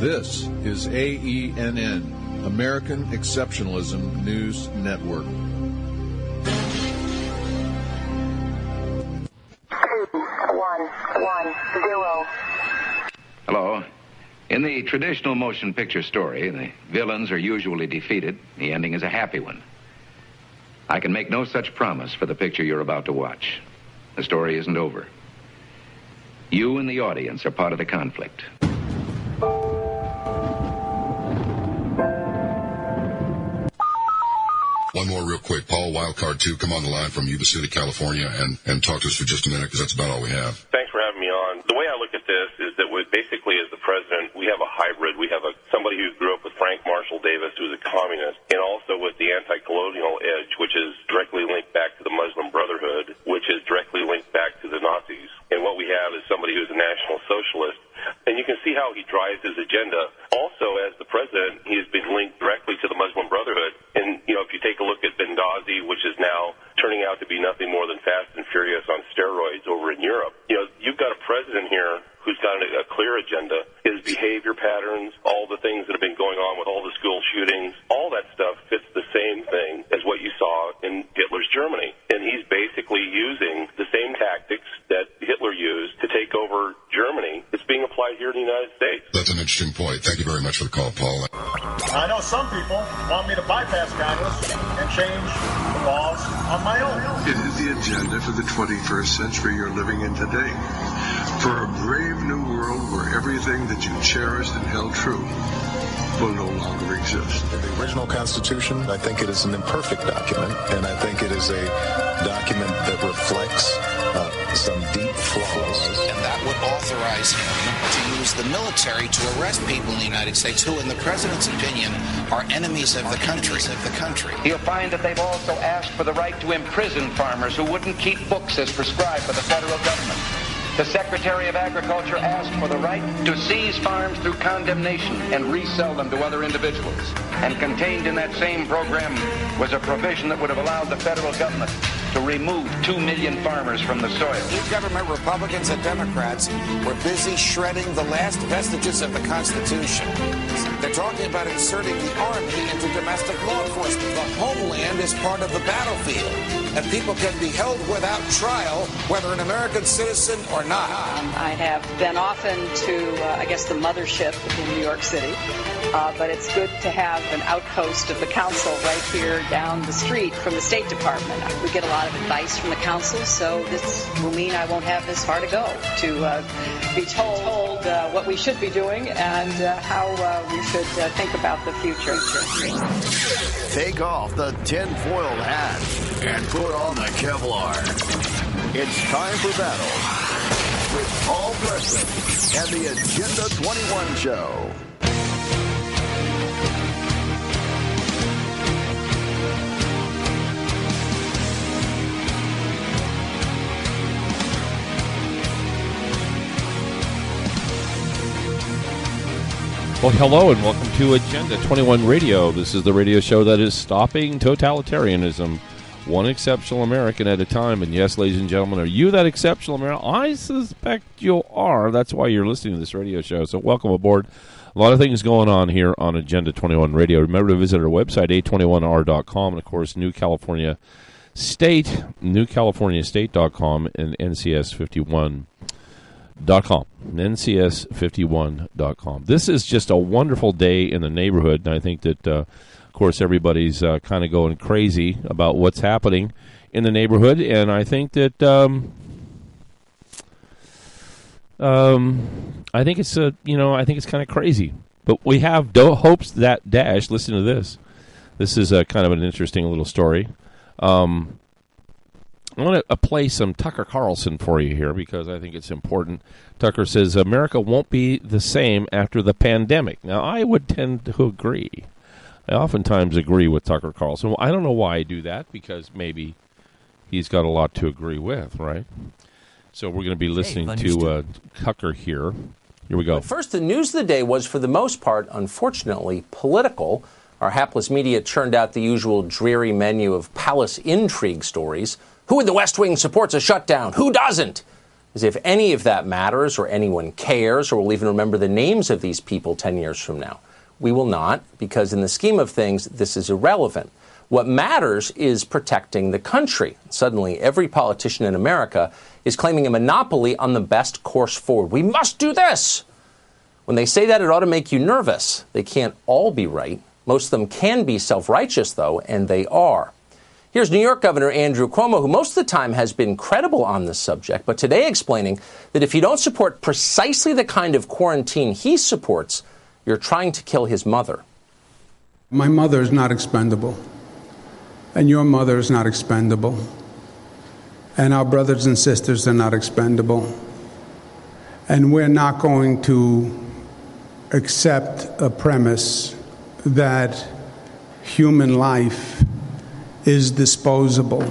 This is AENN, American Exceptionalism News Network. 2110. Hello. In the traditional motion picture story, the villains are usually defeated. The ending is a happy one. I can make no such promise for the picture you're about to watch. The story isn't over. You and the audience are part of the conflict. One more real quick. Paul, Wildcard 2, come on the line from Yuba City, California, and talk to us for just a minute, because that's about all we have. Thanks for having me on. The way I look at this is that basically as the president, we have a hybrid. We have somebody who grew up with Frank Marshall Davis, who's a communist, and also with the anti-colonial edge, which is directly linked back to the Muslim Brotherhood, which is directly linked back to the Nazis. And what we have is somebody who's a national socialist. And you can see how he drives his agenda. Also, as the president, he has been linked directly to the Muslim Brotherhood. And, if you take a look at Benghazi, which is now turning out to be nothing more than Fast and Furious on steroids over in Europe, you've got a president here who's got a clear agenda. His behavior patterns, all the things that have been going on with all the school shootings, all that stuff fits the same thing as what you saw in Hitler's Germany. And he's basically using the same tactics that Hitler used to take over Germany. It's being applied here in the United States. That's an interesting point. Thank you very much for the call, Paul. I know some people want me to bypass Congress and change the laws on my own. It is the agenda for the 21st century you're living in today. For a brave new world where everything that you cherished and held true will no longer exist. The original Constitution, I think it is an imperfect document, and I think it is a document that reflects some deep flaws. And that would authorize him to use the military to arrest people in the United States who, in the president's opinion, are enemies of the country. You'll find that they've also asked for the right to imprison farmers who wouldn't keep books as prescribed by the federal government. The Secretary of Agriculture asked for the right to seize farms through condemnation and resell them to other individuals. And contained in that same program was a provision that would have allowed the federal government to remove 2 million farmers from the soil. New government Republicans and Democrats were busy shredding the last vestiges of the Constitution. They're talking about inserting the Army into domestic law enforcement. The homeland is part of the battlefield, and people can be held without trial, whether an American citizen or not. I have been often to, the mothership in New York City, but it's good to have an outpost of the council right here down the street from the State Department. We get a lot of advice from the council, so this will mean I won't have this far to go to be told what we should be doing and how we should think about the future. Take off the tinfoil hat and put on the Kevlar. It's time for battle with Paul Preston and the Agenda 21 Show. Well, hello and welcome to Agenda 21 Radio. This is the radio show that is stopping totalitarianism, one exceptional American at a time. And yes, ladies and gentlemen, are you that exceptional American? I suspect you are. That's why you're listening to this radio show. So welcome aboard. A lot of things going on here on Agenda 21 Radio. Remember to visit our website, a21r.com, and, of course, New California State, newcaliforniastate.com, and NCS51.com. NCS51.com. This is just a wonderful day in the neighborhood, and I think that, of course, everybody's kind of going crazy about what's happening in the neighborhood, and I think that I think it's kind of crazy, but we have hopes that dash. Listen to this. This is kind of an interesting little story. I want to play some Tucker Carlson for you here because I think it's important. Tucker says, America won't be the same after the pandemic. Now, I would tend to agree. I oftentimes agree with Tucker Carlson. Well, I don't know why I do that, because maybe he's got a lot to agree with, right? So we're going to be listening to Tucker here. Here we go. But first, the news of the day was, for the most part, unfortunately, political. Our hapless media churned out the usual dreary menu of palace intrigue stories. Who in the West Wing supports a shutdown? Who doesn't? as if any of that matters or anyone cares or will even remember the names of these people 10 years from now. We will not, because in the scheme of things, this is irrelevant. What matters is protecting the country. Suddenly, every politician in America is claiming a monopoly on the best course forward. We must do this. When they say that, it ought to make you nervous. They can't all be right. Most of them can be self-righteous, though, and they are. Here's New York Governor Andrew Cuomo, who most of the time has been credible on this subject, but today explaining that if you don't support precisely the kind of quarantine he supports, you're trying to kill his mother. My mother is not expendable, and your mother is not expendable, and our brothers and sisters are not expendable, and we're not going to accept a premise that human life is disposable.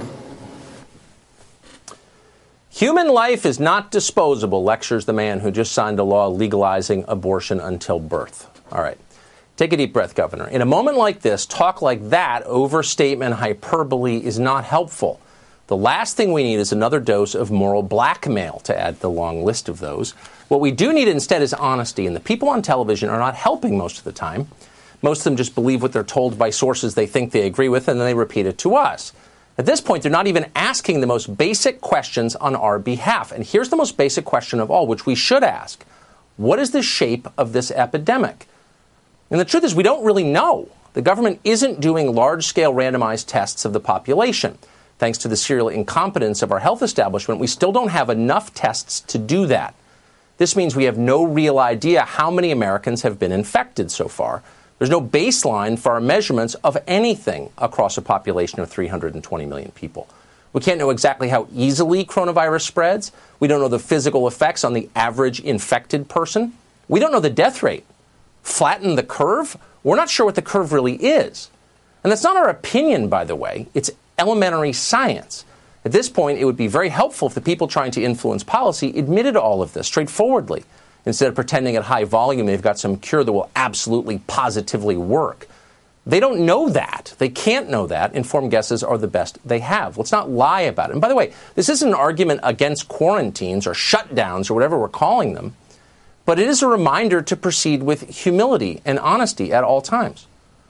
Human life is not disposable, lectures the man who just signed a law legalizing abortion until birth. All right. Take a deep breath, Governor. In a moment like this, talk like that, overstatement, hyperbole, is not helpful. The last thing we need is another dose of moral blackmail, to add to the long list of those. What we do need instead is honesty, and the people on television are not helping most of the time. Most of them just believe what they're told by sources they think they agree with, and then they repeat it to us. At this point, they're not even asking the most basic questions on our behalf. And here's the most basic question of all, which we should ask. What is the shape of this epidemic? And the truth is, we don't really know. The government isn't doing large-scale randomized tests of the population. Thanks to the serial incompetence of our health establishment, we still don't have enough tests to do that. This means we have no real idea how many Americans have been infected so far. There's no baseline for our measurements of anything across a population of 320 million people. We can't know exactly how easily coronavirus spreads. We don't know the physical effects on the average infected person. We don't know the death rate. Flatten the curve? We're not sure what the curve really is. And that's not our opinion, by the way. It's elementary science. At this point, it would be very helpful if the people trying to influence policy admitted all of this straightforwardly, instead of pretending at high volume they've got some cure that will absolutely, positively work. They don't know that. They can't know that. Informed guesses are the best they have. Let's not lie about it. And by the way, this isn't an argument against quarantines or shutdowns or whatever we're calling them, but it is a reminder to proceed with humility and honesty at all times.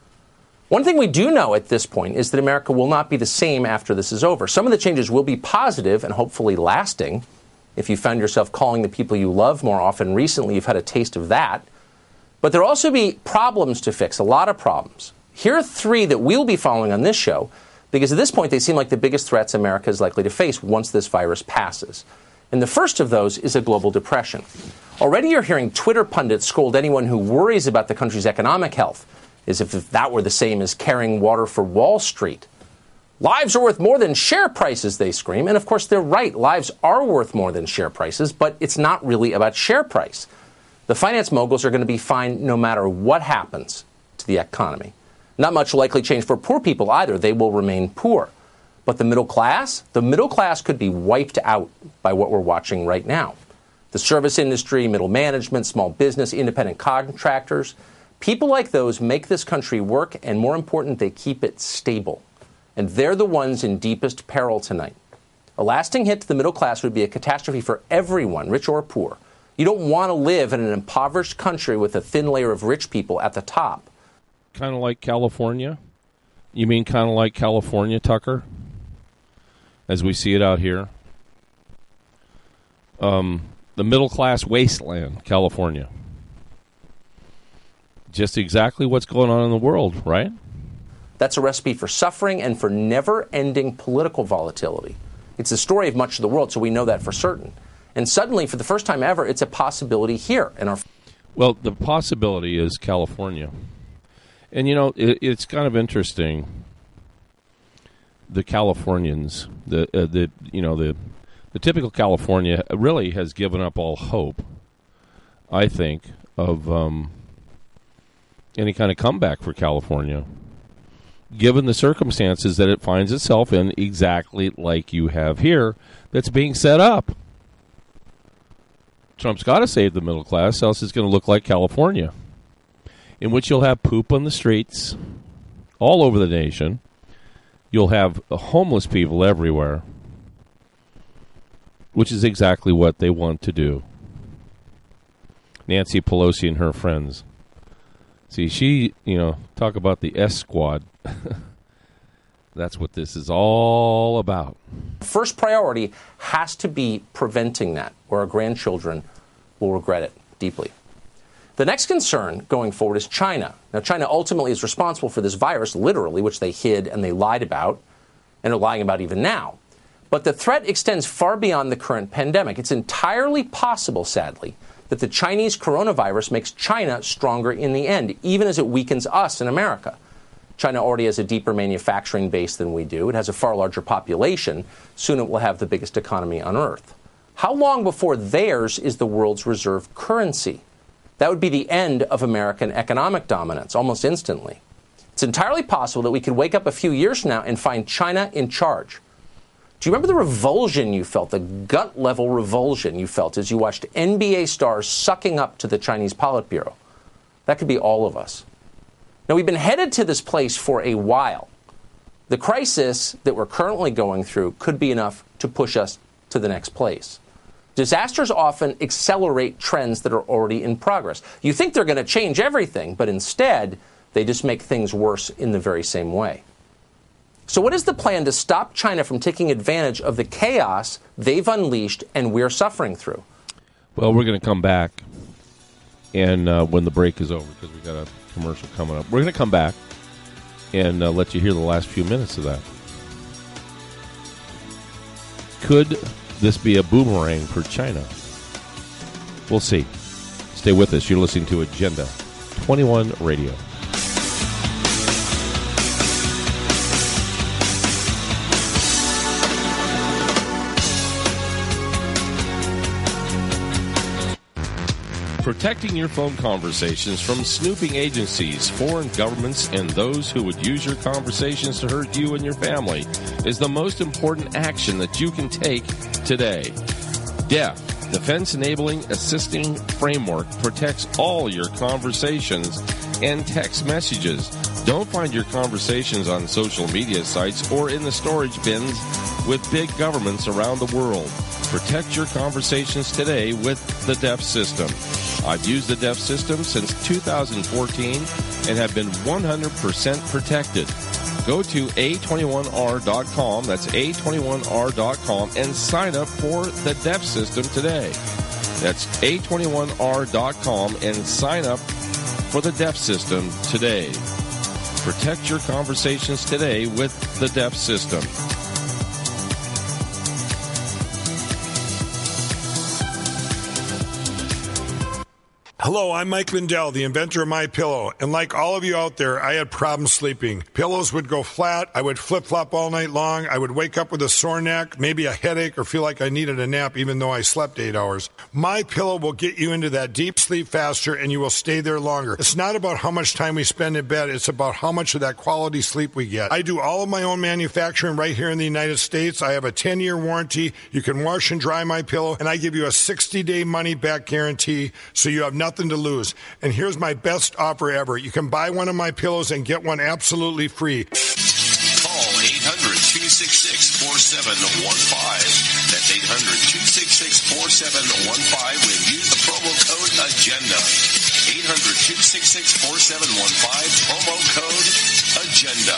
One thing we do know at this point is that America will not be the same after this is over. Some of the changes will be positive and hopefully lasting. If you found yourself calling the people you love more often recently, you've had a taste of that. But there'll also be problems to fix, a lot of problems. Here are three that we'll be following on this show, because at this point they seem like the biggest threats America is likely to face once this virus passes. And the first of those is a global depression. Already you're hearing Twitter pundits scold anyone who worries about the country's economic health, as if that were the same as carrying water for Wall Street. Lives are worth more than share prices, they scream. And of course, they're right. Lives are worth more than share prices, but it's not really about share price. The finance moguls are going to be fine no matter what happens to the economy. Not much will likely change for poor people either. They will remain poor. But the middle class could be wiped out by what we're watching right now. The service industry, middle management, small business, independent contractors, people like those make this country work, and more important, they keep it stable. And they're the ones in deepest peril tonight. A lasting hit to the middle class would be a catastrophe for everyone, rich or poor. You don't want to live in an impoverished country with a thin layer of rich people at the top. Kind of like California? You mean kind of like California, Tucker? As we see it out here? The middle-class wasteland, California. Just exactly what's going on in the world, right? That's a recipe for suffering and for never-ending political volatility. It's the story of much of the world, so we know that for certain. And suddenly, for the first time ever, it's a possibility here. Well, the possibility is California. And, you know, it's kind of interesting. The Californians, the typical California really has given up all hope, I think, of any kind of comeback for California, given the circumstances that it finds itself in, exactly like you have here, that's being set up. Trump's got to save the middle class, else it's going to look like California, in which you'll have poop on the streets all over the nation. You'll have homeless people everywhere. which is exactly what they want to do. Nancy Pelosi and her friends. See, she, talk about the S squad. That's what this is all about. First priority has to be preventing that, or our grandchildren will regret it deeply. The next concern going forward is China. Now, China ultimately is responsible for this virus, literally, which they hid and they lied about, and are lying about even now. But the threat extends far beyond the current pandemic. It's entirely possible, sadly, that the Chinese coronavirus makes China stronger in the end, even as it weakens us in America. China already has a deeper manufacturing base than we do. It has a far larger population. Soon it will have the biggest economy on Earth. How long before theirs is the world's reserve currency? That would be the end of American economic dominance, almost instantly. It's entirely possible that we could wake up a few years from now and find China in charge. Do you remember the revulsion you felt, the gut-level revulsion you felt as you watched NBA stars sucking up to the Chinese Politburo? That could be all of us. Now, we've been headed to this place for a while. The crisis that we're currently going through could be enough to push us to the next place. Disasters often accelerate trends that are already in progress. You think they're going to change everything, but instead, they just make things worse in the very same way. So what is the plan to stop China from taking advantage of the chaos they've unleashed and we're suffering through? Well, we're going to come back and when the break is over, because we've got a commercial coming up. We're going to come back and let you hear the last few minutes of that. Could this be a boomerang for China? We'll see. Stay with us. You're listening to Agenda 21 Radio. Protecting your phone conversations from snooping agencies, foreign governments, and those who would use your conversations to hurt you and your family is the most important action that you can take today. DEF, Defense Enabling Assisting Framework, protects all your conversations and text messages. Don't find your conversations on social media sites or in the storage bins with big governments around the world. Protect your conversations today with the DEF system. I've used the DEF system since 2014 and have been 100% protected. Go to A21R.com, that's A21R.com, and sign up for the DEF system today. That's A21R.com and sign up for the DEF system today. Protect your conversations today with the DEF system. Hello, I'm Mike Lindell, the inventor of MyPillow, and like all of you out there, I had problems sleeping. Pillows would go flat, I would flip-flop all night long, I would wake up with a sore neck, maybe a headache, or feel like I needed a nap even though I slept 8 hours. MyPillow will get you into that deep sleep faster and you will stay there longer. It's not about how much time we spend in bed, it's about how much of that quality sleep we get. I do all of my own manufacturing right here in the United States. I have a 10-year warranty. You can wash and dry MyPillow, and I give you a 60-day money-back guarantee, so you have nothing to lose. And here's my best offer ever. You can buy one of my pillows and get one absolutely free. Call 800-266-4715. That's 800-266-4715 when use the promo code AGENDA. 800-266-4715, promo code AGENDA.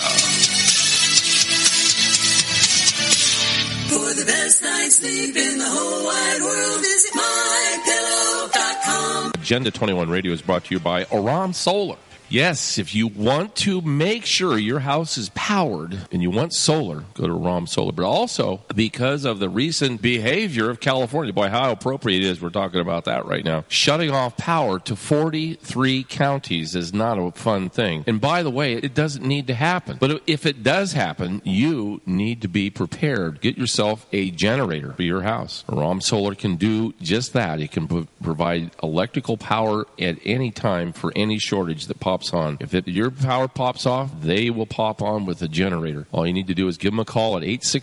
For the best night's sleep in the whole wide world, visit MyPillow.com. Agenda 21 Radio is brought to you by Aram Solar. Yes, if you want to make sure your house is powered and you want solar, go to Aram Solar. But also, because of the recent behavior of California, boy, how appropriate it is, we're talking about that right now. Shutting off power to 43 counties is not a fun thing. And by the way, it doesn't need to happen. But if it does happen, you need to be prepared. Get yourself a generator for your house. Aram Solar can do just that. It can provide electrical power at any time for any shortage that pops pops on. If your power pops off, they will pop on with a generator. All you need to do is give them a call at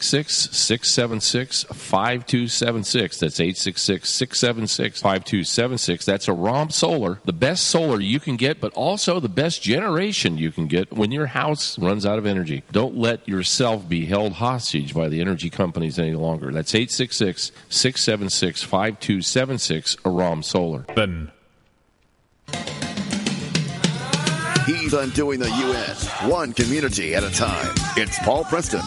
866-676-5276. That's 866-676-5276. That's Aram Solar, the best solar you can get, but also the best generation you can get when your house runs out of energy. Don't let yourself be held hostage by the energy companies any longer. That's 866-676-5276, Aram Solar. He's undoing the U.S. one community at a time. It's Paul Preston.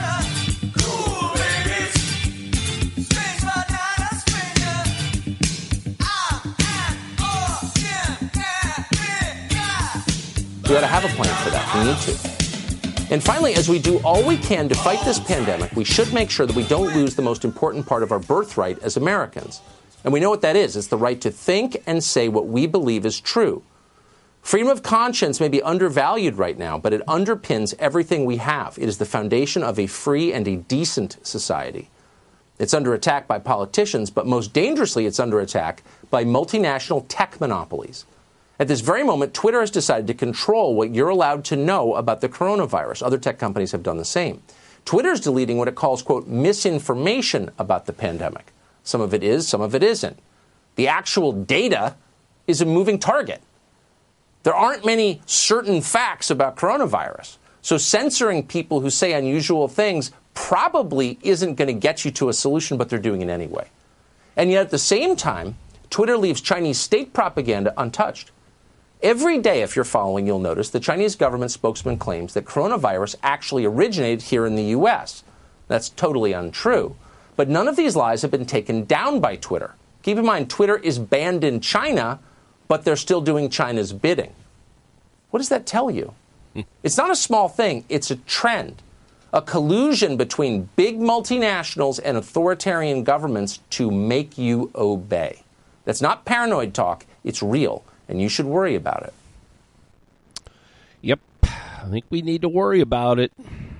We ought to have a plan for that. We need to. And finally, as we do all we can to fight this pandemic, we should make sure that we don't lose the most important part of our birthright as Americans. And we know what that is. It's the right to think and say what we believe is true. Freedom of conscience may be undervalued right now, but it underpins everything we have. It is the foundation of a free and a decent society. It's under attack by politicians, but most dangerously, it's under attack by multinational tech monopolies. At this very moment, Twitter has decided to control what you're allowed to know about the coronavirus. Other tech companies have done the same. Twitter's deleting what it calls, quote, misinformation about the pandemic. Some of it is, some of it isn't. The actual data is a moving target. There aren't many certain facts about coronavirus. So censoring people who say unusual things probably isn't going to get you to a solution, but they're doing it anyway. And yet at the same time, Twitter leaves Chinese state propaganda untouched. Every day, if you're following, you'll notice the Chinese government spokesman claims that coronavirus actually originated here in the U.S. That's totally untrue. But none of these lies have been taken down by Twitter. Keep in mind, Twitter is banned in China, but they're still doing China's bidding. What does that tell you? It's not a small thing. It's a trend. A collusion between big multinationals and authoritarian governments to make you obey. That's not paranoid talk. It's real. And you should worry about it. Yep. I think we need to worry about it.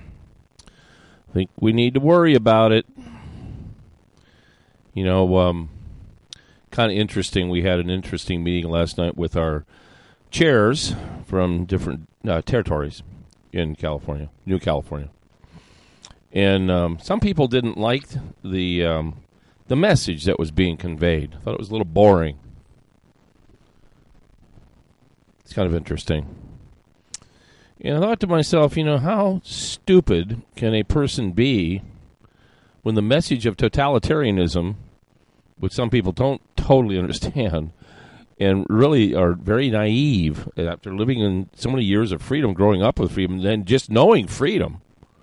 You know, kind of interesting. We had an interesting meeting last night with our chairs from different territories in California, New California. And some people didn't like the message that was being conveyed. I thought it was a little boring. It's kind of interesting. And I thought to myself, you know, how stupid can a person be when the message of totalitarianism, which some people don't totally understand, and really are very naive after living in so many years of freedom, growing up with freedom, and then just knowing freedom,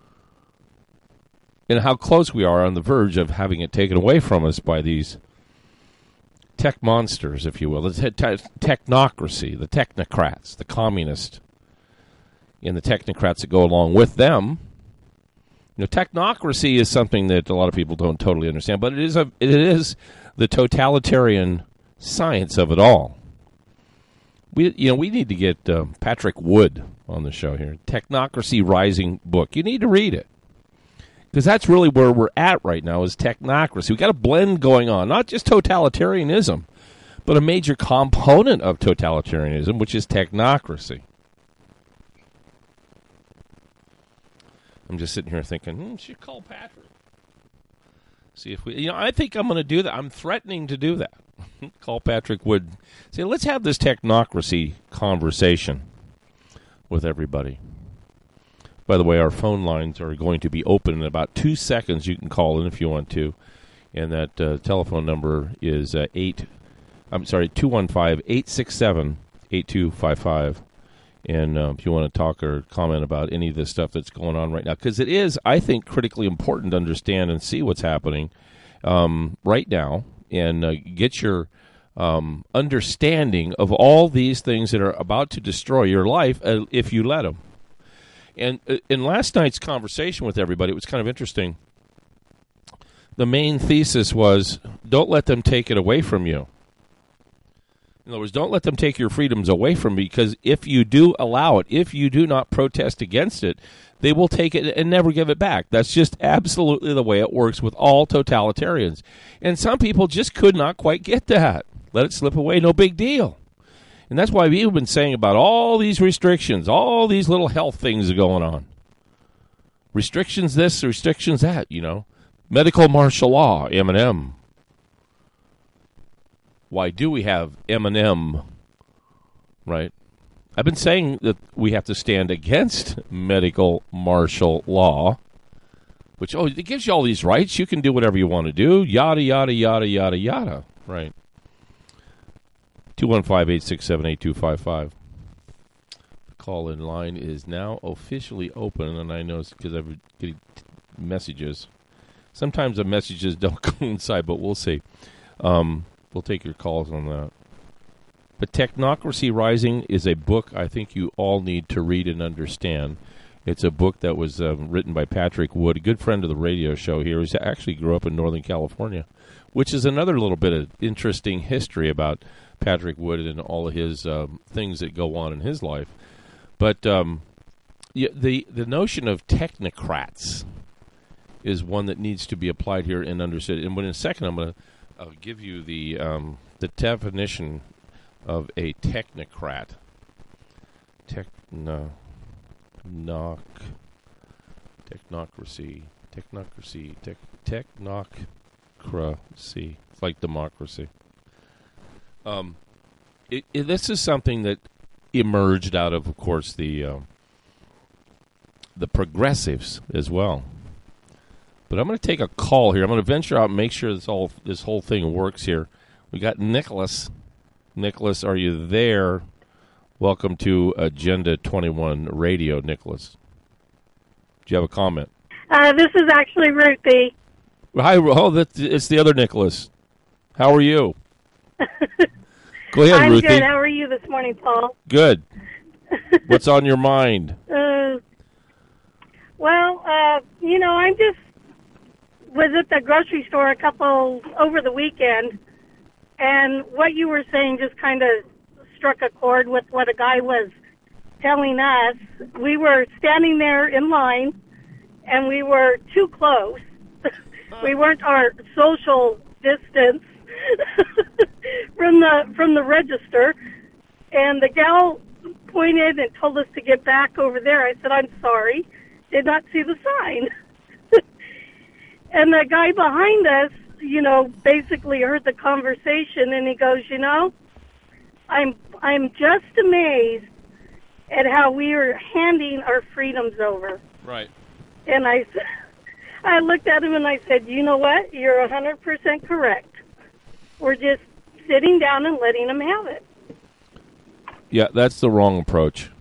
and how close we are on the verge of having it taken away from us by these tech monsters, if you will, the technocracy, the technocrats, the communists, and the technocrats that go along with them. You know, technocracy is something that a lot of people don't totally understand, but it is the totalitarian science of it all. We need to get Patrick Wood on the show here. Technocracy Rising book. You need to read it. Because that's really where we're at right now is technocracy. We've got a blend going on, not just totalitarianism, but a major component of totalitarianism, which is technocracy. I'm just sitting here thinking, should call Patrick. See if we, I think I'm going to do that. I'm threatening to do that. Call Patrick Wood. Say, let's have this technocracy conversation with everybody. By the way, our phone lines are going to be open in about 2 seconds. You can call in if you want to. And that telephone number is 215-867-8255. And if you want to talk or comment about any of this stuff that's going on right now. Because it is, I think, critically important to understand and see what's happening right now. And get your understanding of all these things that are about to destroy your life if you let them. And in last night's conversation with everybody, it was kind of interesting. The main thesis was, don't let them take it away from you. In other words, don't let them take your freedoms away from you, because if you do allow it, if you do not protest against it, they will take it and never give it back. That's just absolutely the way it works with all totalitarians. And some people just could not quite get that. Let it slip away, no big deal. And that's why we've been saying about all these restrictions, all these little health things are going on. Restrictions this, restrictions that, Medical martial law, M&M. Why do we have M&M, right? I've been saying that we have to stand against medical martial law, which, it gives you all these rights. You can do whatever you want to do, yada, yada, yada, yada, yada, right? 215-867-8255. The call-in line is now officially open, and I know because I'm getting messages. Sometimes the messages don't coincide, but we'll see. We'll take your calls on that. But Technocracy Rising is a book I think you all need to read and understand. It's a book that was written by Patrick Wood, a good friend of the radio show here. He actually grew up in Northern California, which is another little bit of interesting history about Patrick Wood and all of his things that go on in his life. But the notion of technocrats is one that needs to be applied here and understood. And in a second, I'm going to give you the definition of a technocrat. Technocracy. It's like democracy. This is something that emerged out of course, the progressives as well. But I'm going to take a call here. I'm going to venture out and make sure this whole thing works here. We got Nicholas. Nicholas, are you there? Welcome to Agenda 21 Radio, Nicholas. Do you have a comment? This is actually Ruthie. Hi. It's the other Nicholas. How are you? Go ahead, I'm Ruthie. good. How are you this morning, Paul? Good. What's on your mind? I just was at the grocery store over the weekend, and what you were saying just kind of struck a chord with what a guy was telling us. We were standing there in line, and we were too close. We weren't our social distance from the register, and the gal pointed and told us to get back over there. I said, I'm sorry, did not see the sign. And the guy behind us, basically heard the conversation, and he goes, I'm just amazed at how we are handing our freedoms over. Right. And I looked at him and I said, you know what? You're 100% correct. We're just sitting down and letting them have it. Yeah, that's the wrong approach.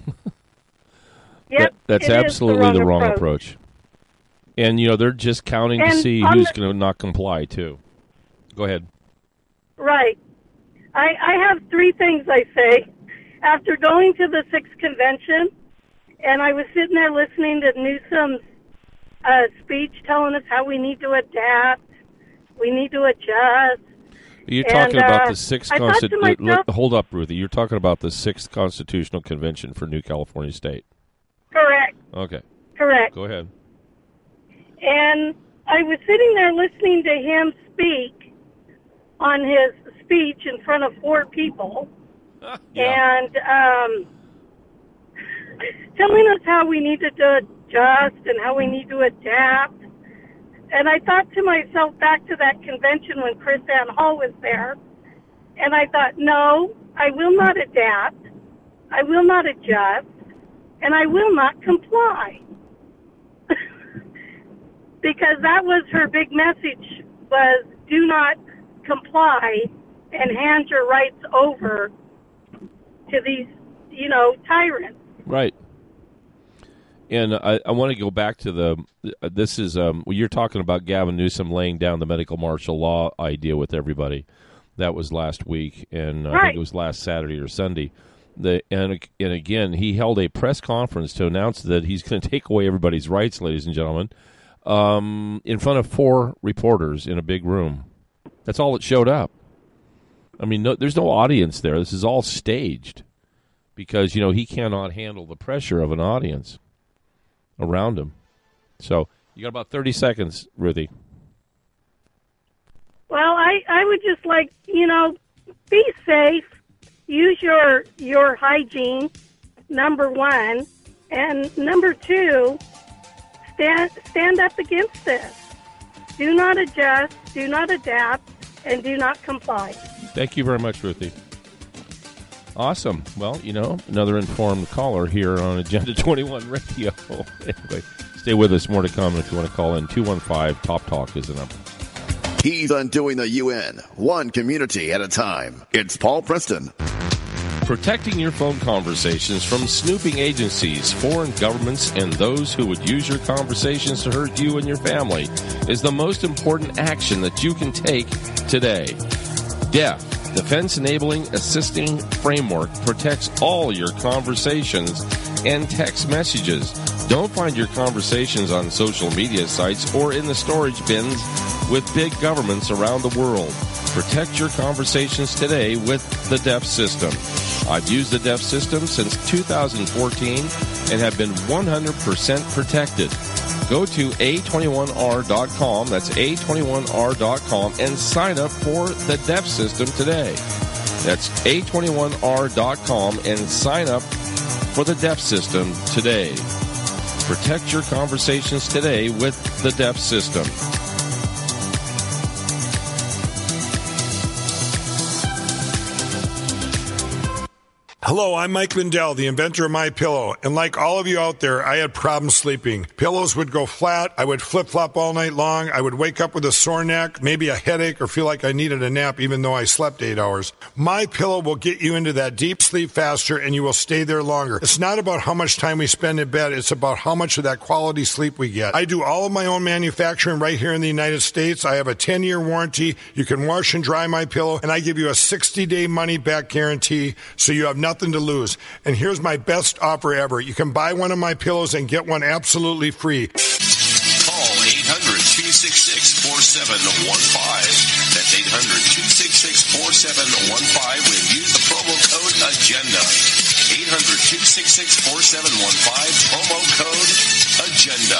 Yep, that's absolutely the wrong approach. And, they're just counting to see who's going to not comply, too. Go ahead. Right. I have three things I say. After going to the 6th convention, and I was sitting there listening to Newsom's speech telling us how we need to adapt, we need to adjust. You're talking about the 6th Constitutional... Hold up, Ruthie. You're talking about the 6th Constitutional Convention for New California State. Correct. Okay. Correct. Go ahead. And I was sitting there listening to him speak on his speech in front of 4 people, and telling us how we need to adjust and how we need to adapt. And I thought to myself back to that convention when Chris Ann Hall was there, and I thought, no, I will not adapt, I will not adjust, and I will not comply. Because that was her big message, was do not comply and hand your rights over to these, tyrants. Right. And I want to go back to this is, you're talking about Gavin Newsom laying down the medical martial law idea with everybody. That was last week, and right. I think it was last Saturday or Sunday. And again, he held a press conference to announce that he's going to take away everybody's rights, ladies and gentlemen, in front of 4 reporters in a big room. That's all that showed up. I mean, there's no audience there. This is all staged because, he cannot handle the pressure of an audience around him. So you got about 30 seconds, Ruthie. Well, I would just like, be safe, use your hygiene, number one, and number two, stand up against this. Do not adjust, do not adapt, and do not comply. Thank you very much, Ruthie. Awesome. Well, another informed caller here on Agenda 21 Radio. Anyway, stay with us. More to come if you want to call in. 215-TOP-TALK is the number. He's undoing the UN, one community at a time. It's Paul Preston. Protecting your phone conversations from snooping agencies, foreign governments, and those who would use your conversations to hurt you and your family is the most important action that you can take today. DEF, Defense Enabling Assisting Framework, protects all your conversations and text messages. Don't find your conversations on social media sites or in the storage bins with big governments around the world. Protect your conversations today with the DEF system. I've used the DEF system since 2014 and have been 100% protected. Go to A21R.com, that's A21R.com, and sign up for the DEF system today. That's A21R.com and sign up for the DEF system today. Protect your conversations today with the DEF system. Hello, I'm Mike Lindell, the inventor of MyPillow, and like all of you out there, I had problems sleeping. Pillows would go flat, I would flip-flop all night long, I would wake up with a sore neck, maybe a headache, or feel like I needed a nap even though I slept 8 hours. MyPillow will get you into that deep sleep faster and you will stay there longer. It's not about how much time we spend in bed, it's about how much of that quality sleep we get. I do all of my own manufacturing right here in the United States. I have a 10-year warranty. You can wash and dry MyPillow, and I give you a 60-day money-back guarantee, so you have nothing to lose. And here's my best offer ever. You can buy one of my pillows and get one absolutely free. Call 800-266-4715. That's 800-266-4715 when use the promo code AGENDA. 800-266-4715, promo code AGENDA.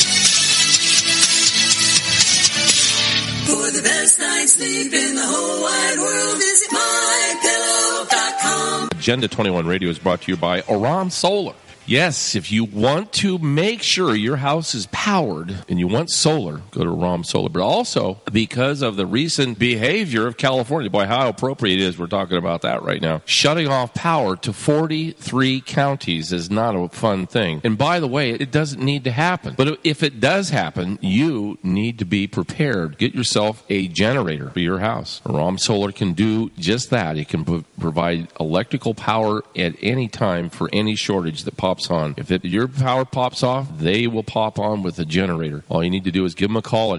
For the best night's sleep in the whole wide world, visit MyPillow.com. Agenda 21 Radio is brought to you by Aram Solar. Yes, if you want to make sure your house is powered and you want solar, go to Aram Solar. But also, because of the recent behavior of California, boy, how appropriate it is we're talking about that right now. Shutting off power to 43 counties is not a fun thing. And by the way, it doesn't need to happen. But if it does happen, you need to be prepared. Get yourself a generator for your house. Aram Solar can do just that. It can provide electrical power at any time for any shortage that pops on. If your power pops off, they will pop on with a generator. All you need to do is give them a call at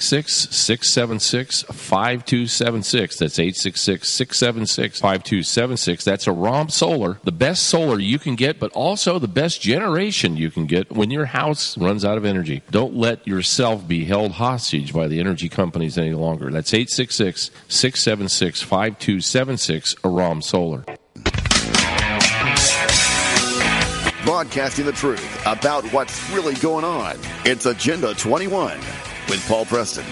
866-676-5276. That's 866-676-5276. That's Aram Solar, the best solar you can get, but also the best generation you can get when your house runs out of energy. Don't let yourself be held hostage by the energy companies any longer. That's 866-676-5276, Aram Solar. Broadcasting the truth about what's really going on. It's Agenda 21 with Paul Preston.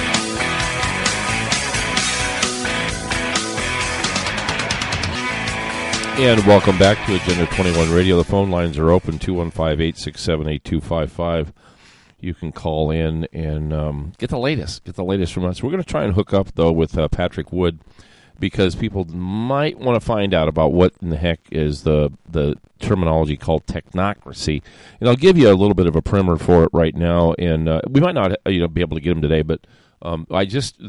And welcome back to Agenda 21 Radio. The phone lines are open, 215-867-8255. You can call in and get the latest from us. We're going to try and hook up, though, with Patrick Wood, because people might want to find out about what in the heck is the terminology called technocracy. And I'll give you a little bit of a primer for it right now, and we might not be able to get him today, but it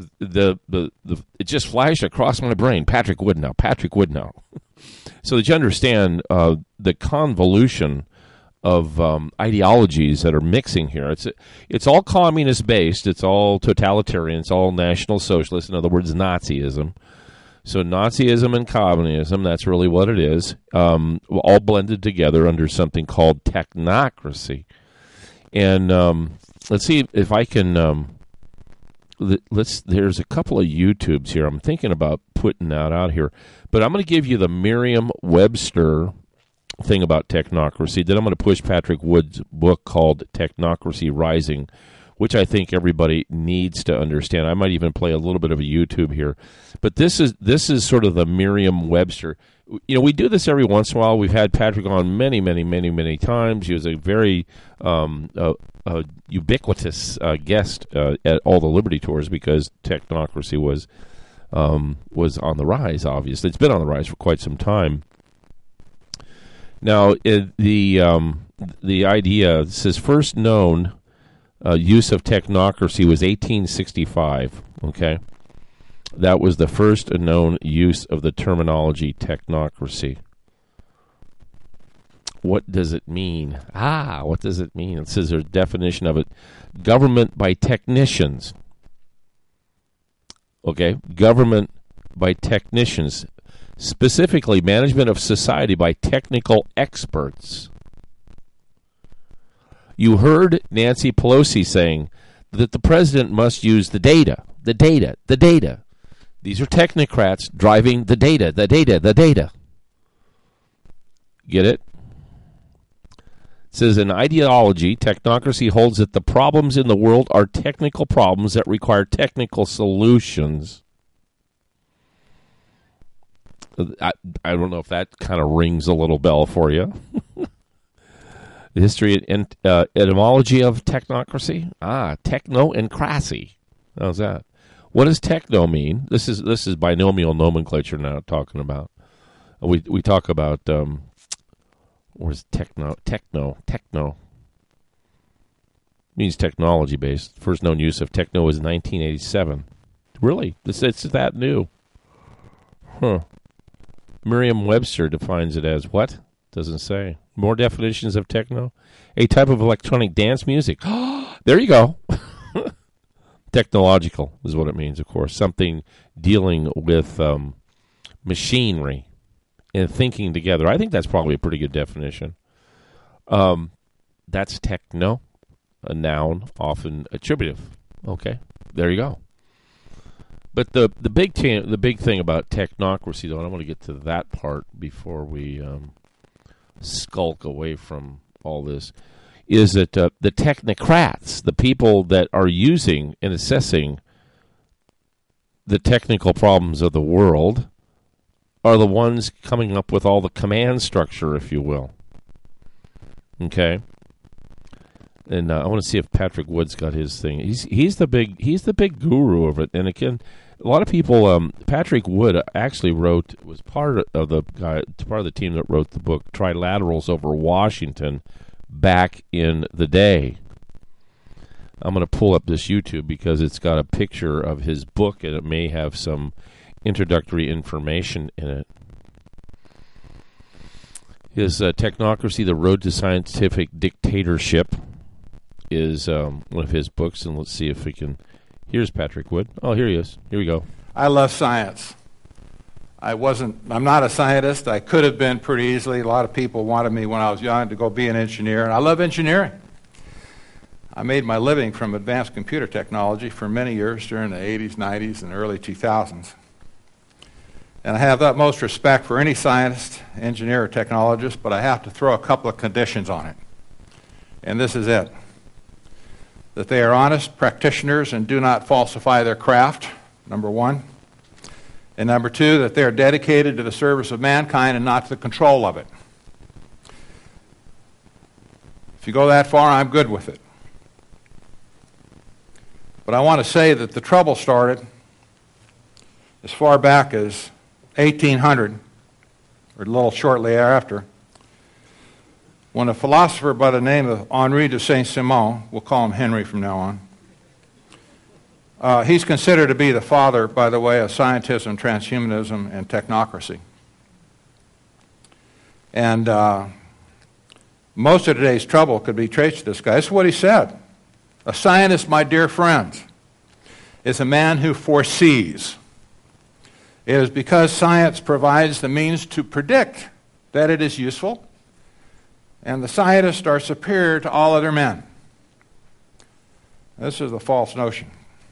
just flashed across my brain. Patrick Wood now. So that you understand the convolution of ideologies that are mixing here. It's all communist-based. It's all totalitarian. It's all National Socialist. In other words, Nazism. So Nazism and communism, that's really what it is, all blended together under something called technocracy. And let's see if I can, there's a couple of YouTubes here. I'm thinking about putting that out here. But I'm going to give you the Merriam-Webster thing about technocracy. Then I'm going to push Patrick Wood's book called Technocracy Rising, which I think everybody needs to understand. I might even play a little bit of a YouTube here. But this is sort of the Merriam-Webster. You know, we do this every once in a while. We've had Patrick on many, many, many, many times. He was a very ubiquitous guest at all the Liberty Tours because technocracy was on the rise, obviously. It's been on the rise for quite some time. Now, the idea says first known use of technocracy was 1865, okay? That was the first known use of the terminology technocracy. What does it mean? What does it mean? It says there's a definition of it. Government by technicians. Okay? Government by technicians. Specifically, management of society by technical experts. You heard Nancy Pelosi saying that the president must use the data. The data. The data. These are technocrats driving the data. The data. The data. Get it? It says, in ideology, technocracy holds that the problems in the world are technical problems that require technical solutions. I don't know if that kind of rings a little bell for you. The history and etymology of technocracy? Techno and crassy. How's that? What does techno mean? This is binomial nomenclature now talking about. We talk about... Where's techno? Means technology based. First known use of techno was 1987. Really? It's that new. Huh. Merriam-Webster defines it as what? Doesn't say. More definitions of techno. A type of electronic dance music. There you go. Technological is what it means, of course. Something dealing with machinery and thinking together. I think that's probably a pretty good definition. That's techno, a noun, often attributive. Okay, there you go. But the big thing about technocracy, though, and I want to get to that part before we skulk away from all this, is that the technocrats, the people that are using and assessing the technical problems of the world, are the ones coming up with all the command structure, if you will. Okay, and I want to see if Patrick Wood's got his thing. He's the big guru of it. And again, a lot of people. Patrick Wood actually was part of the team that wrote the book Trilaterals Over Washington back in the day. I'm going to pull up this YouTube because it's got a picture of his book and it may have some introductory information in it. His Technocracy, The Road to Scientific Dictatorship is one of his books, and let's see if we can... Here's Patrick Wood. Oh, here he is. Here we go. I love science. I'm not a scientist. I could have been pretty easily. A lot of people wanted me when I was young to go be an engineer, and I love engineering. I made my living from advanced computer technology for many years during the 80s, 90s, and early 2000s. And I have the utmost respect for any scientist, engineer, or technologist, but I have to throw a couple of conditions on it. And this is it. That they are honest practitioners and do not falsify their craft, number one. And number two, that they are dedicated to the service of mankind and not to the control of it. If you go that far, I'm good with it. But I want to say that the trouble started as far back as 1800, or a little shortly after, when a philosopher by the name of Henri de Saint-Simon, we'll call him Henry from now on, he's considered to be the father, by the way, of scientism, transhumanism, and technocracy. And most of today's trouble could be traced to this guy. This is what he said. A scientist, my dear friends, is a man who foresees. It is because science provides the means to predict that it is useful, and the scientists are superior to all other men. This is a false notion.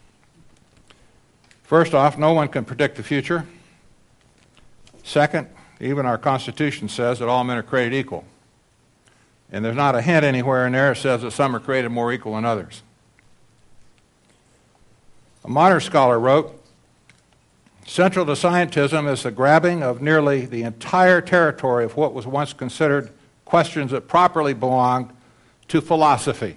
First off, no one can predict the future. Second, even our Constitution says that all men are created equal. And there's not a hint anywhere in there that says that some are created more equal than others. A modern scholar wrote, "Central to scientism is the grabbing of nearly the entire territory of what was once considered questions that properly belonged to philosophy.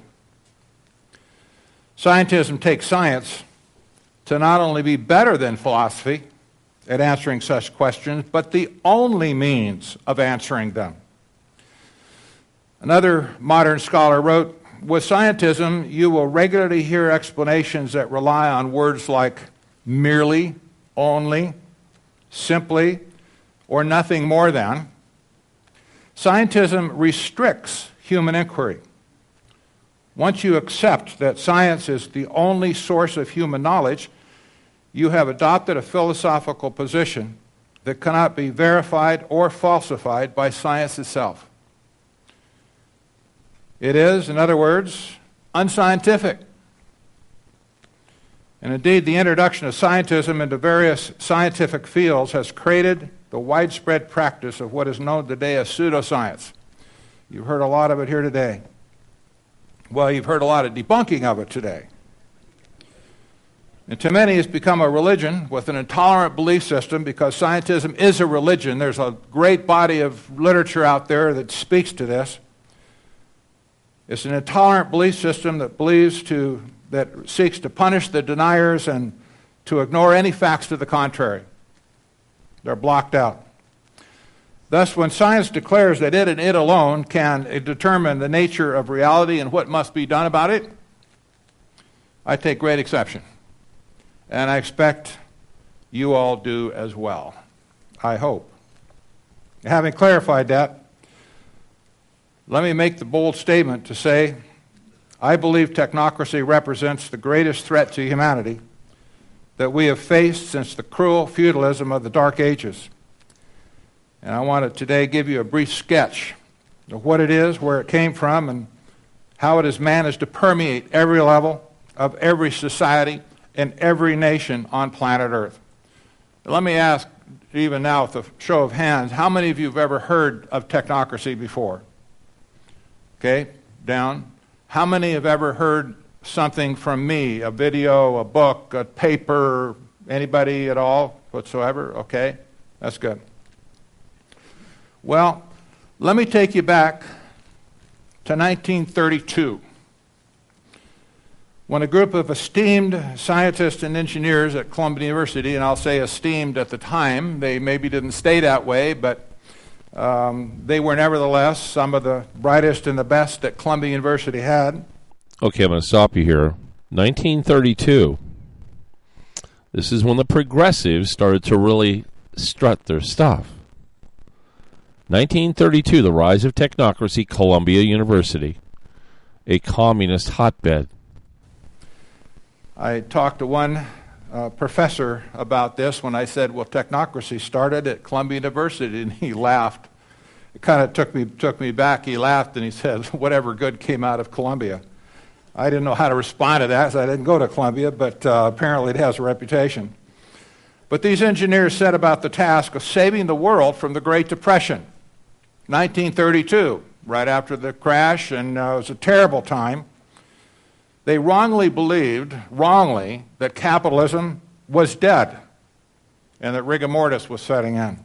Scientism takes science to not only be better than philosophy at answering such questions, but the only means of answering them." Another modern scholar wrote, "With scientism, you will regularly hear explanations that rely on words like merely, only, simply, or nothing more than. Scientism restricts human inquiry. Once you accept that science is the only source of human knowledge, you have adopted a philosophical position that cannot be verified or falsified by science itself. It is, in other words, unscientific. And indeed, the introduction of scientism into various scientific fields has created the widespread practice of what is known today as pseudoscience. You've heard a lot of it here today. Well, you've heard a lot of debunking of it today. And to many, it's become a religion with an intolerant belief system because scientism is a religion. There's a great body of literature out there that speaks to this. It's an intolerant belief system that that seeks to punish the deniers and to ignore any facts to the contrary. They're blocked out. Thus, when science declares that it and it alone can determine the nature of reality and what must be done about it, I take great exception. And I expect you all do as well. I hope. Having clarified that, let me make the bold statement to say, I believe technocracy represents the greatest threat to humanity that we have faced since the cruel feudalism of the Dark Ages. And I want to today give you a brief sketch of what it is, where it came from, and how it has managed to permeate every level of every society and every nation on planet Earth. Let me ask, even now with a show of hands, how many of you have ever heard of technocracy before? Okay, down. How many have ever heard something from me, a video, a book, a paper, anybody at all whatsoever? Okay, that's good. Well, let me take you back to 1932, when a group of esteemed scientists and engineers at Columbia University, and I'll say esteemed at the time, they maybe didn't stay that way, but they were nevertheless some of the brightest and the best that Columbia University had. Okay, I'm going to stop you here. 1932. This is when the progressives started to really strut their stuff. 1932, the rise of technocracy, Columbia University, a communist hotbed. I talked to one professor about this when I said, well, technocracy started at Columbia University, and he laughed. It kind of took me back. He laughed and he said, whatever good came out of Columbia. I didn't know how to respond to that, so I didn't go to Columbia, but apparently it has a reputation. But these engineers set about the task of saving the world from the Great Depression, 1932, right after the crash, and it was a terrible time. They wrongly believed, that capitalism was dead and that rigor mortis was setting in.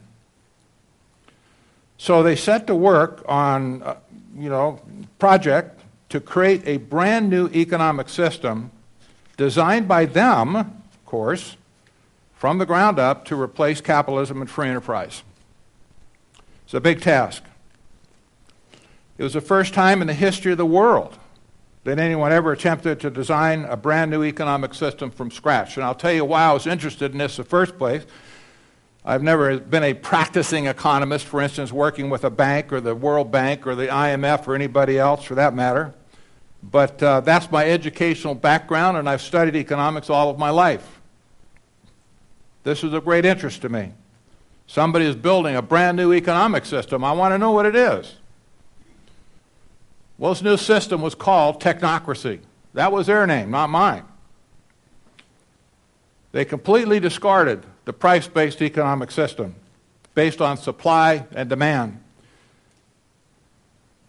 So they set to work on, project to create a brand new economic system designed by them, of course, from the ground up to replace capitalism and free enterprise. It's a big task. It was the first time in the history of the world that anyone ever attempted to design a brand new economic system from scratch. And I'll tell you why I was interested in this in the first place. I've never been a practicing economist, for instance, working with a bank or the World Bank or the IMF or anybody else for that matter. But that's my educational background, and I've studied economics all of my life. This is of great interest to me. Somebody is building a brand new economic system. I want to know what it is. Well, this new system was called technocracy. That was their name, not mine. They completely discarded the price-based economic system based on supply and demand.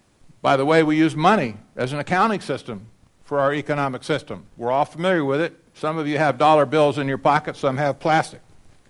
By the way, we use money as an accounting system for our economic system. We're all familiar with it. Some of you have dollar bills in your pocket, some have plastic.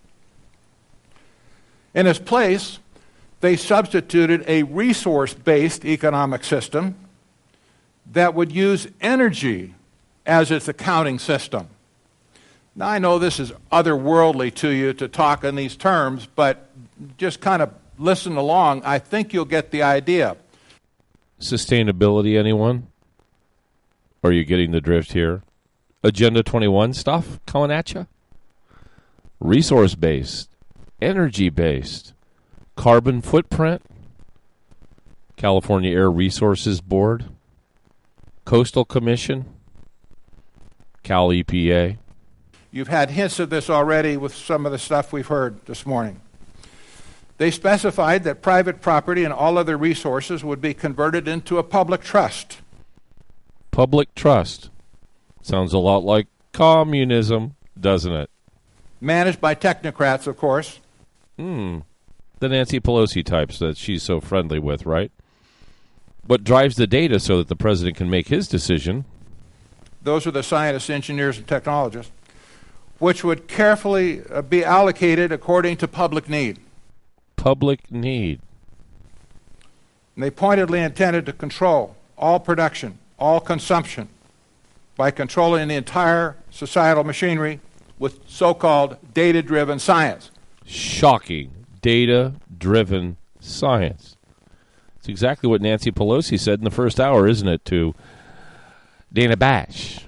In its place, they substituted a resource-based economic system that would use energy as its accounting system. Now, I know this is otherworldly to you to talk in these terms, but just kind of listen along. I think you'll get the idea. Sustainability, anyone? Are you getting the drift here? Agenda 21 stuff coming at you? Resource-based, energy-based, carbon footprint, California Air Resources Board, Coastal Commission, Cal EPA. You've had hints of this already with some of the stuff we've heard this morning. They specified that private property and all other resources would be converted into a public trust. Public trust. Sounds a lot like communism, doesn't it? Managed by technocrats, of course. The Nancy Pelosi types that she's so friendly with, right? What drives the data so that the president can make his decision? Those are the scientists, engineers, and technologists, which would carefully be allocated according to public need. Public need. And they pointedly intended to control all production, all consumption, by controlling the entire societal machinery with so-called data-driven science. Shocking. Data-driven science. It's exactly what Nancy Pelosi said in the first hour, isn't it, to Dana Bash?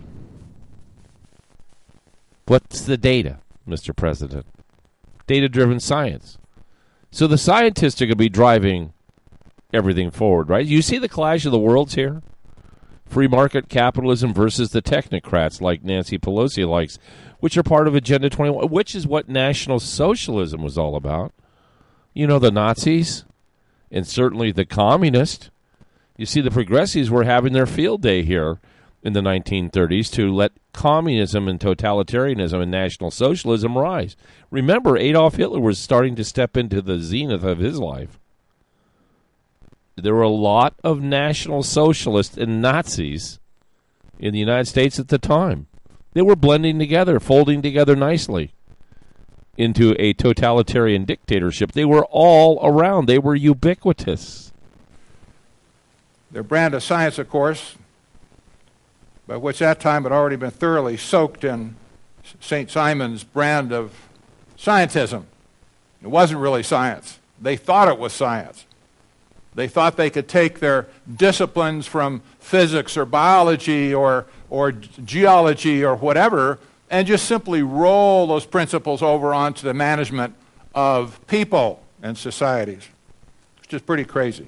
What's the data, Mr. President? Data-driven science. So the scientists are going to be driving everything forward, right? You see the clash of the worlds here? Free market capitalism versus the technocrats like Nancy Pelosi likes, which are part of Agenda 21, which is what National Socialism was all about. You know, the Nazis and certainly the communists. You see, the progressives were having their field day here in the 1930s to let communism and totalitarianism and National Socialism rise. Remember, Adolf Hitler was starting to step into the zenith of his life. There were a lot of National Socialists and Nazis in the United States at the time. They were blending together, folding together nicely into a totalitarian dictatorship. They were all around. They were ubiquitous. Their brand of science, of course, by which that time had already been thoroughly soaked in St. Simon's brand of scientism. It wasn't really science. They thought it was science. They thought they could take their disciplines from physics or biology or geology or whatever and just simply roll those principles over onto the management of people and societies, which is pretty crazy.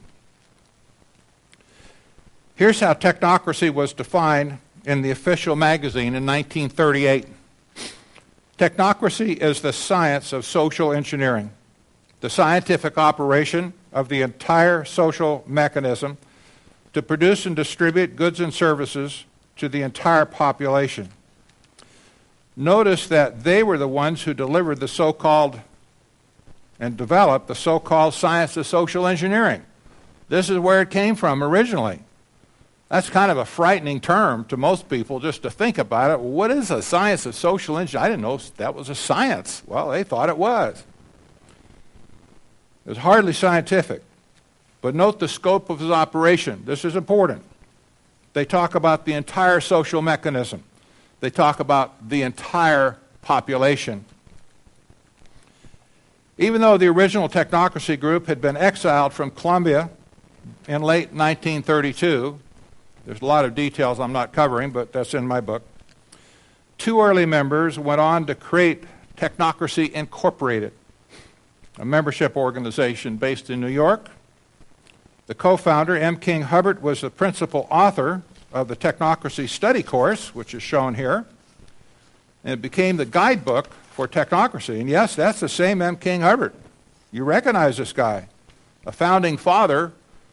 Here's how technocracy was defined in the official magazine in 1938. Technocracy is the science of social engineering, the scientific operation of the entire social mechanism to produce and distribute goods and services to the entire population. Notice that they were the ones who delivered the so-called and developed the so-called science of social engineering. This is where it came from originally. That's kind of a frightening term to most people just to think about it. Well, what is a science of social engineering? I didn't know that was a science. Well, they thought it was. It was hardly scientific. But note the scope of his operation. This is important. They talk about the entire social mechanism. They talk about the entire population. Even though the original technocracy group had been exiled from Colombia in late 1932, there's a lot of details I'm not covering, but that's in my book. Two early members went on to create Technocracy Incorporated, a membership organization based in New York. The co-founder, M. King Hubbert, was the principal author of the Technocracy Study Course, which is shown here. And it became the guidebook for technocracy. And yes, that's the same M. King Hubbert. You recognize this guy, a founding father,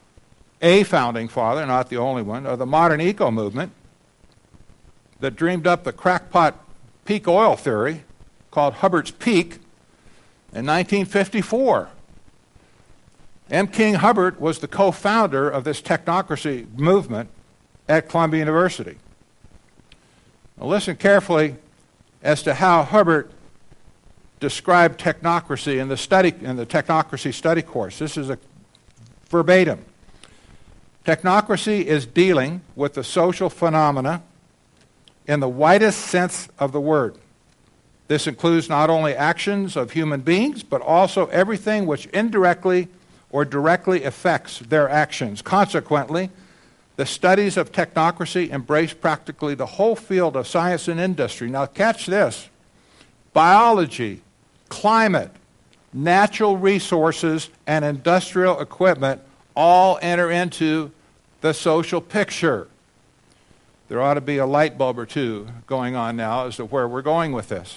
not the only one, of the modern eco movement that dreamed up the crackpot peak oil theory called Hubbert's Peak in 1954. M. King Hubbert was the co-founder of this technocracy movement at Columbia University. Now listen carefully as to how Hubbard described technocracy in the technocracy study course. This is a verbatim. Technocracy is dealing with the social phenomena in the widest sense of the word. This includes not only actions of human beings, but also everything which indirectly or directly affects their actions. Consequently, the studies of technocracy embrace practically the whole field of science and industry. Now catch this. Biology, climate, natural resources, and industrial equipment all enter into the social picture. There ought to be a light bulb or two going on now as to where we're going with this.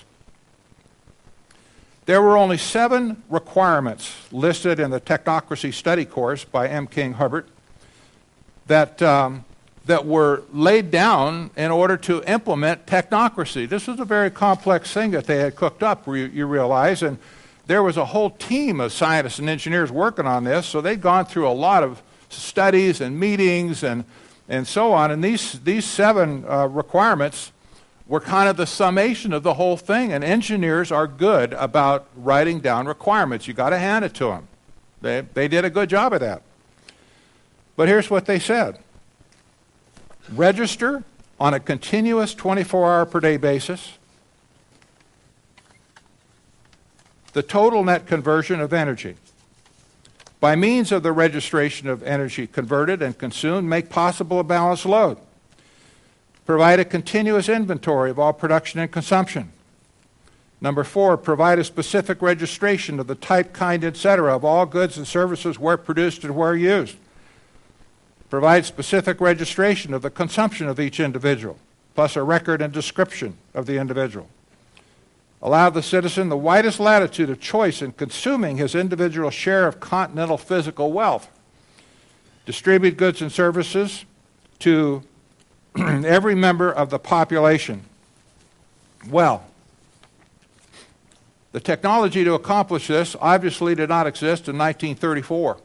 There were only 7 requirements listed in the technocracy study course by M. King Hubbard that were laid down in order to implement technocracy. This was a very complex thing that they had cooked up, you realize, and there was a whole team of scientists and engineers working on this, so they'd gone through a lot of studies and meetings and so on, and these 7 requirements were kind of the summation of the whole thing, and engineers are good about writing down requirements. You got to hand it to them. They did a good job of that. But here's what they said. Register on a continuous 24-hour-per-day basis the total net conversion of energy. By means of the registration of energy converted and consumed, make possible a balanced load. Provide a continuous inventory of all production and consumption. Number 4, provide a specific registration of the type, kind, etc. of all goods and services where produced and where used. Provide specific registration of the consumption of each individual, plus a record and description of the individual. Allow the citizen the widest latitude of choice in consuming his individual share of continental physical wealth. Distribute goods and services to every member of the population. Well, the technology to accomplish this obviously did not exist in 1934.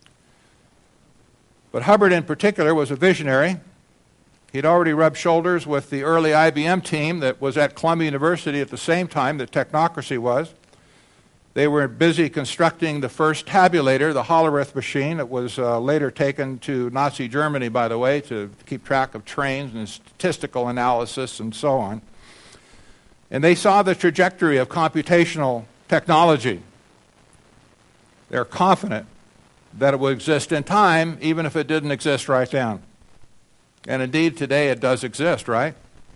But Hubbard in particular was a visionary. He'd already rubbed shoulders with the early IBM team that was at Columbia University at the same time that technocracy was. They were busy constructing the first tabulator, the Hollerith machine. It was later taken to Nazi Germany, by the way, to keep track of trains and statistical analysis and so on. And they saw the trajectory of computational technology. They're confident that it will exist in time, even if it didn't exist right then. And indeed, today it does exist, right?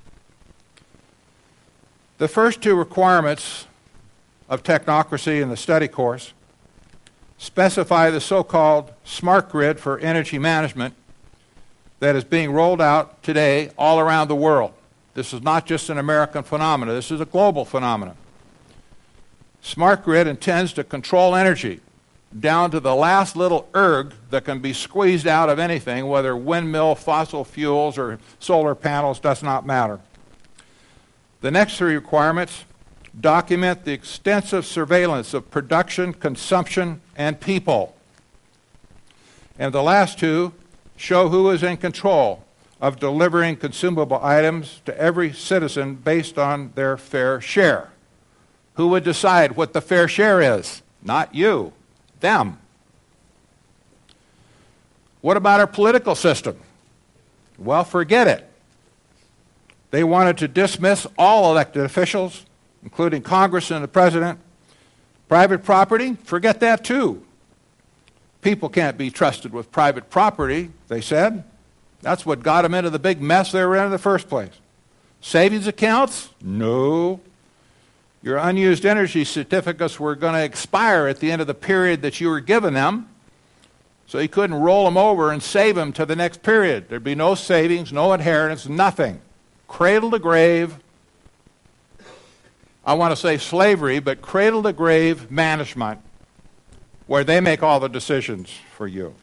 The first 2 requirements of technocracy in the study course specify the so-called smart grid for energy management that is being rolled out today all around the world. This is not just an American phenomenon. This is a global phenomenon. Smart grid intends to control energy down to the last little erg that can be squeezed out of anything, whether windmill, fossil fuels, or solar panels, does not matter. The next 3 requirements document the extensive surveillance of production, consumption, and people. And the last 2 show who is in control of delivering consumable items to every citizen based on their fair share. Who would decide what the fair share is? Not you, them. What about our political system? Well, forget it. They wanted to dismiss all elected officials, including Congress and the President. Private property, forget that too. People can't be trusted with private property, they said. That's what got them into the big mess they were in the first place. Savings accounts? No. Your unused energy certificates were going to expire at the end of the period that you were given them, so you couldn't roll them over and save them to the next period. There'd be no savings, no inheritance, nothing. Cradle to grave. I want to say slavery, but cradle to grave management, where they make all the decisions for you.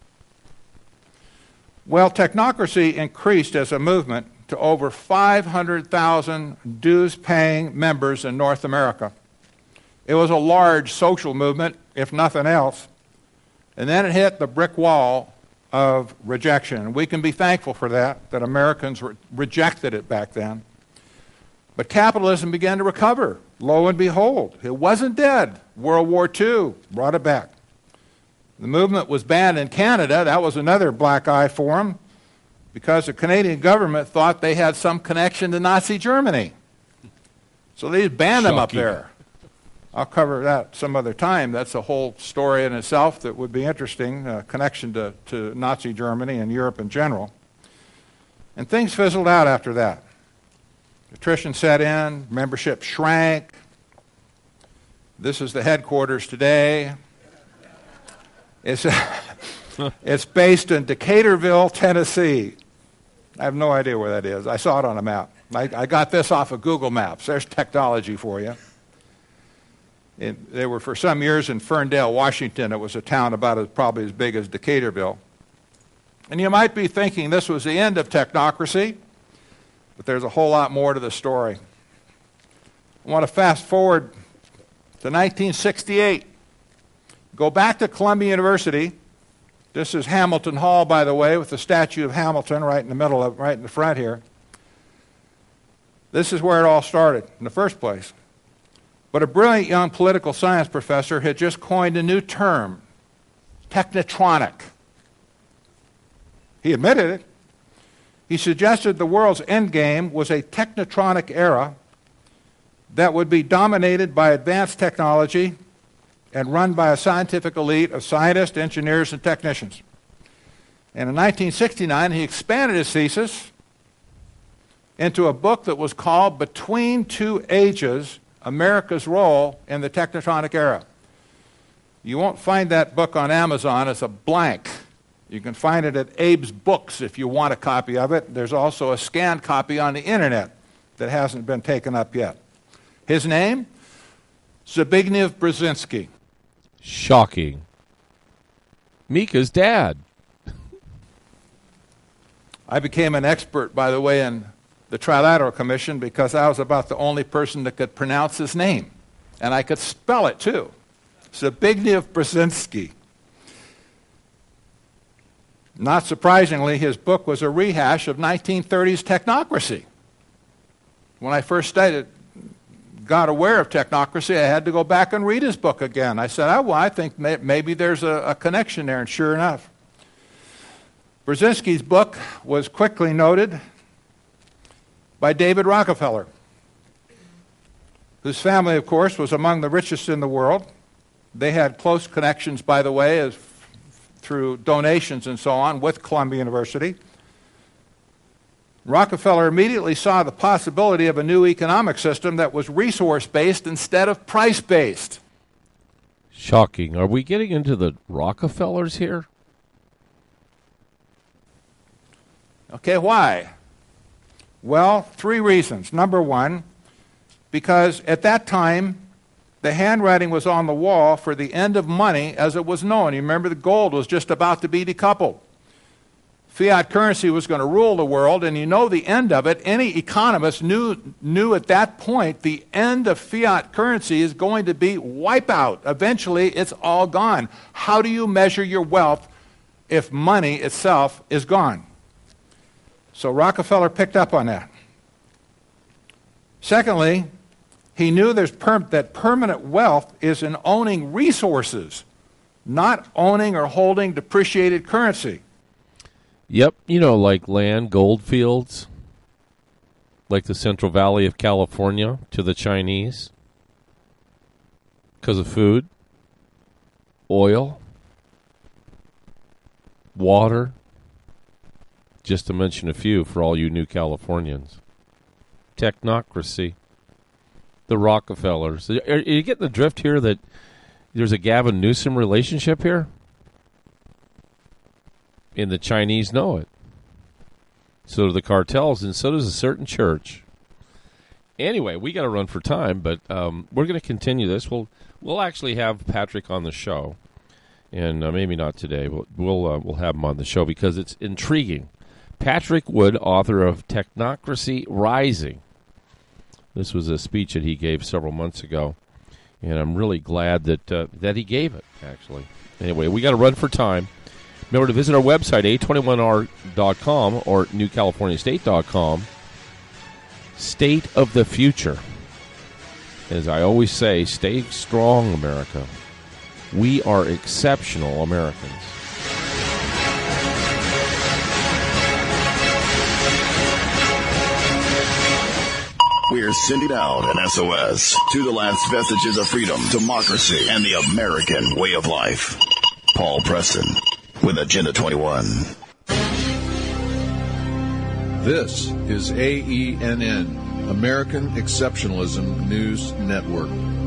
Well, technocracy increased as a movement to over 500,000 dues-paying members in North America. It was a large social movement, if nothing else. And then it hit the brick wall of rejection. And we can be thankful for that Americans rejected it back then. But capitalism began to recover. Lo and behold, it wasn't dead. World War II brought it back. The movement was banned in Canada. That was another black eye for them, because the Canadian government thought they had some connection to Nazi Germany. So they just banned them up there. I'll cover that some other time. That's a whole story in itself that would be interesting, connection to Nazi Germany and Europe in general. And things fizzled out after that. Attrition set in, membership shrank. This is the headquarters today. It's based in Decaturville, Tennessee. I have no idea where that is. I saw it on a map. I got this off of Google Maps. There's technology for you. They were for some years in Ferndale, Washington. It was a town about probably as big as Decaturville. And you might be thinking this was the end of technocracy, but there's a whole lot more to the story. I want to fast forward to 1968. Go back to Columbia University. This is Hamilton Hall, by the way, with the statue of Hamilton right in the middle of, right in the front here. This is where it all started in the first place. But a brilliant young political science professor had just coined a new term, technotronic. He admitted it. He suggested the world's endgame was a technotronic era that would be dominated by advanced technology and run by a scientific elite of scientists, engineers, and technicians. And in 1969, he expanded his thesis into a book that was called Between Two Ages, America's Role in the Technotronic Era. You won't find that book on Amazon. It's a blank. You can find it at Abe's Books if you want a copy of it. There's also a scanned copy on the internet that hasn't been taken up yet. His name? Zbigniew Brzezinski. Shocking. Mika's dad. I became an expert, by the way, in the Trilateral Commission because I was about the only person that could pronounce his name. And I could spell it, too. Zbigniew Brzezinski. Not surprisingly, his book was a rehash of 1930s technocracy. When I first got aware of technocracy, I had to go back and read his book again. I said, well, I think maybe there's a connection there, and sure enough. Brzezinski's book was quickly noted by David Rockefeller, whose family, of course, was among the richest in the world. They had close connections, by the way, through donations and so on with Columbia University. Rockefeller immediately saw the possibility of a new economic system that was resource-based instead of price-based. Shocking. Are we getting into the Rockefellers here? Okay, why? Well, 3 reasons. Number one, because at that time, the handwriting was on the wall for the end of money as it was known. You remember the gold was just about to be decoupled. Fiat currency was going to rule the world, and you know the end of it. Any economist knew at that point the end of fiat currency is going to be wipeout. Eventually, it's all gone. How do you measure your wealth if money itself is gone? So Rockefeller picked up on that. Secondly, he knew that permanent wealth is in owning resources, not owning or holding depreciated currency. Yep, like land, gold fields, like the Central Valley of California to the Chinese, because of food, oil, water, just to mention a few for all you new Californians. Technocracy. The Rockefellers. Are you getting the drift here that there's a Gavin Newsom relationship here? And the Chinese know it. So do the cartels, and so does a certain church. Anyway, we got to run for time, but we're going to continue this. We'll actually have Patrick on the show, and maybe not today, but we'll have him on the show because it's intriguing. Patrick Wood, author of Technocracy Rising. This was a speech that he gave several months ago, and I'm really glad that he gave it, actually. Anyway, we got to run for time. Remember to visit our website, a21r.com or newcaliforniastate.com. State of the future. As I always say, stay strong, America. We are exceptional Americans. We're sending out an SOS to the last vestiges of freedom, democracy, and the American way of life. Paul Preston with Agenda 21. This is AENN, American Exceptionalism News Network.